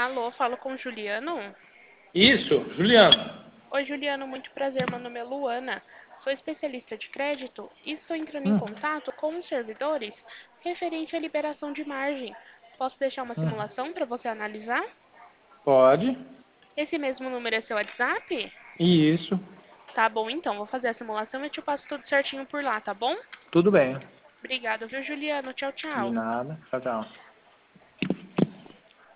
Alô, falo com o Juliano? Isso, Juliano. Oi, Juliano, muito prazer. Meu nome é Luana. Sou especialista de crédito e estou entrando em Hum, contato com os servidores referente à liberação de margem. Posso deixar uma simulação para você analisar? pode. Esse mesmo número é seu WhatsApp? Isso, Tá bom, então, vou fazer a simulação e te passo tudo certinho por lá, tá bom? tudo bem. Obrigada, viu, Juliano? Tchau, De tchau. nada. Tchau, tchau.